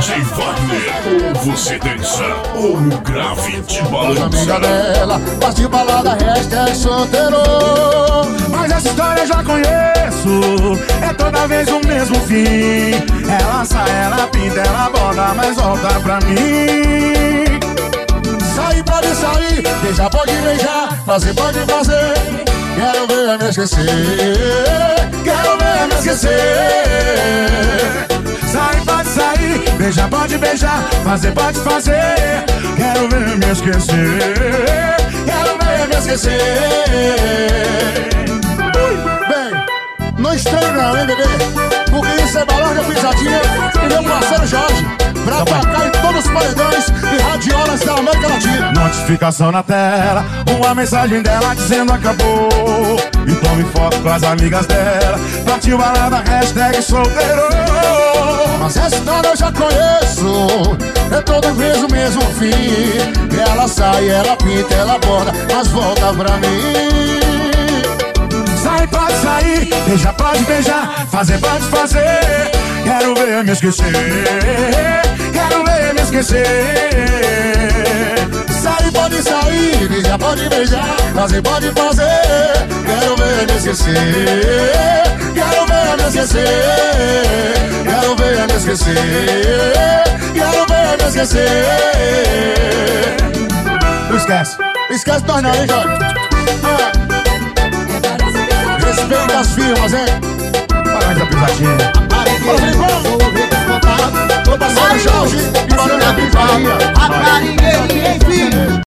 DJ Wagner, ou você dança, ou o grave te balança. Amiga dela, partiu balada, hashtag solteiro. Mas essa história eu já conheço, é toda vez o mesmo fim. Ela sai, ela pinta, ela borda, mas volta pra mim. Sair pode sair, beijar pode beijar, fazer pode fazer. Quero ver me esquecer, Quero ver me esquecer. Sair pode sair, beijar pode beijar, fazer pode fazer. Quero ver me esquecer, quero ver me esquecer. Bem, não estranho não, hein, bebê? Porque isso é balão de pisadinha e meu parceiro Jorge, pra tocar em todos os paredões e radiolas da América Latina. Notificação na tela, uma mensagem dela dizendo acabou. E tome foto com as amigas dela, partiu balada, hashtag solteiro. Mas essa história eu já conheço, é toda vez o mesmo fim. Ela sai, ela pinta, ela borda, mas volta pra mim. Sai pode sair, beijar pode beijar, fazer pode fazer. Quero ver me esquecer, quero ver me esquecer. Sair pode sair, beijar pode beijar, fazer pode fazer. Quero ver me esquecer, quero ver me esquecer. Quero ver me esquecer, quero ver me esquecer. Não esquece. Esquece nós não, hein, Jorge? Respeita as firmas, hein? Parabéns da pisadinha. Bora, Filipão! Tô passando Jorge e valeu na pisadinha. A Maringueirinha, enfim.